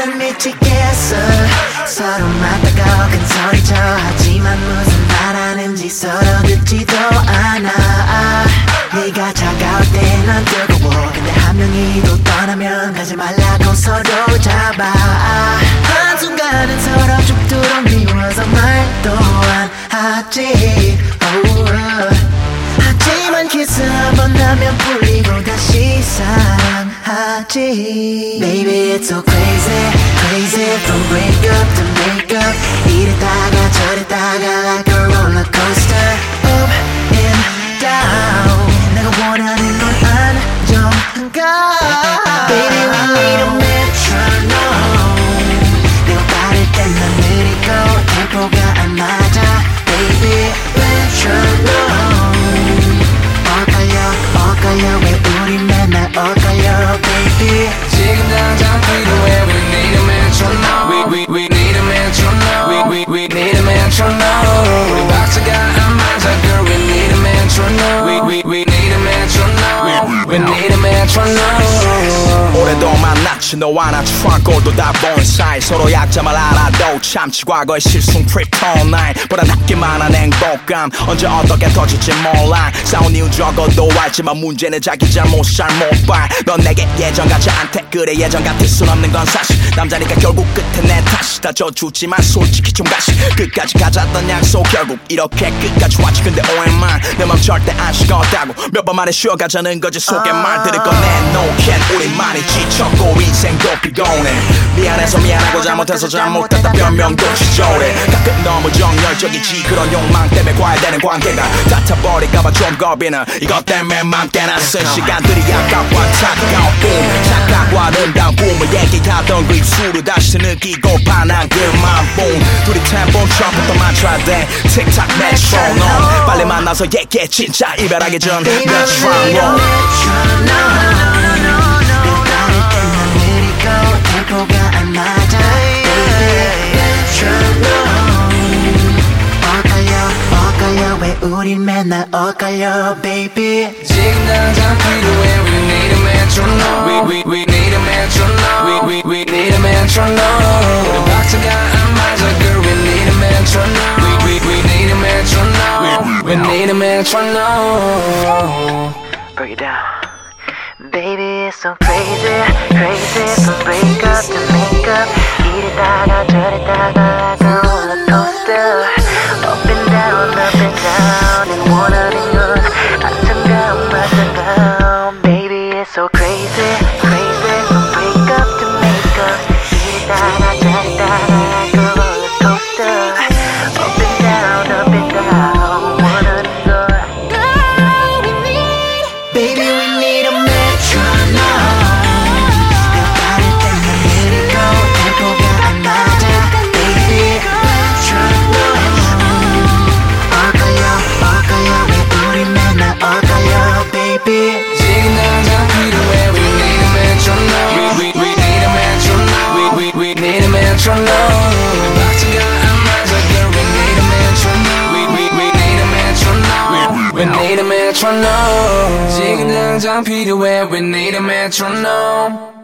난 미치겠어. 서로 맞다가 큰 소리쳐 하지만 무슨 말하는지 서로 듣지도 않아. 네가 차가울 때 난 뜨거워. 근데 한 명이 또 떠나면 가지 말라고 서로 잡아. 한순간은 서로 죽도록 미워서 말도 안 하지. 하지만 키스 한번 하면 풀리고 다시 사랑하지. Baby it's so crazy, crazy from break up to make up. 이랬다가 저랬다가 like a roller coaster. Up and down. 내가 원하는 건 안정감. Baby we need a metronome. 내가 빠를 땐 난 느리고 템포가 안 맞아. Baby metronome. 엇갈려 왜 우리 맨날 엇갈려 baby. 지금 당장 필요해. We need a metronome. We need a metronome. We need a metronome. 우리 박자가 안 맞아 girl. We need a metronome. We need a metronome. We need a metronome. 오래도 만났지 너와 나 트렁크도 다 본 사이. 서로 약점을 알아도 참지 과거의 실수 kryptonite 보다 낫기만 한 행복감. 언제 어떻게 터질지 몰라. 싸운 이유 적어도 알지만 문제는 자기 잘못 봐. 넌 내게 예전 같지 않대. 그래 예전 같을 순 없는 건 사실. 남자니까 결국 끝에 내 탓이 다 져주지만 솔직히 좀 가시. 끝까지 가졌던 약속 결국 이렇게 끝까지 왔지. 근데 OMR 내 맘 절대 안 식었다고 몇 번 만에 쉬어가자는 거지. 속에 말들을 꺼내놓긴 우리만이 지쳤고 인생도 피곤해. 미안해서 미안하고 잘못해서 잘못했다 변명도 지저래. 가끔 너무 정열적이지. 그런 욕망 때문에 과열되는 관계가 닫아버릴까봐 좀 겁이 나. 이것 때문에 맘 깨나 쓴 시간들이 아까워 안타까운 꿈. 착각과 아름다운 꿈을 얘기하던 그 입술을 다시 느끼고 반한 그만 boom. 둘이 템포는 처음부터 맞춰야 돼. 틱탁 metronome. 빨리 만나서 얘기해 진짜 이별하기 전 metronome. 템포가 안 맞아 metronome. 엇갈려 왜 우린 맨날 엇갈려 baby. 지금 당장 필요해. We need a metronome. We need a metronome. We need a metronome. 우리 박자가 안 맞아 girl. We need a metronome. We need a metronome. We need a metronome. Break it down. Baby it's so crazy, crazy from break up to make up. 이랬다가 저랬다가 like a roller coaster. Up and down and 원하는 건 안정감. Baby it's so crazy, crazy from break up to make up. 이랬다가 저랬다가 like a roller coaster. Up and down 원하는 건. Baby we need a 지금 당장 필요해. We need a metronome. We need a metronome. We need a metronome. 우리 박자가 안 맞아 girl. We need a metronome. We need a metronome. We need a metronome. 지금 당장 필요해. We need a metronome.